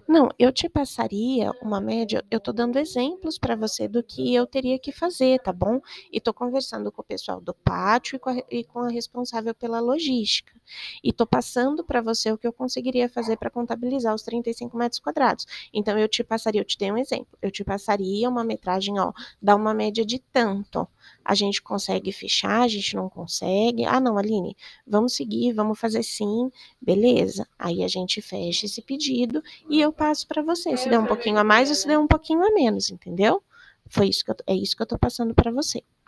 Não, eu te passaria uma média, eu tô dando exemplos para você do que eu teria que fazer, tá bom? E tô conversando com o pessoal do pátio e com a responsável pela logística. E tô passando para você o que eu conseguiria fazer para contabilizar os 35 metros quadrados. Então, eu te dei um exemplo, eu te passaria uma metragem, ó, dá uma média de tanto. A gente consegue fechar, a gente não consegue. Ah, não, Aline, vamos seguir, vamos fazer sim, beleza. Aí a gente fecha esse pedido e eu passo para você, se der um pouquinho a mais ou se der um pouquinho a menos, entendeu? É isso que eu tô passando para você.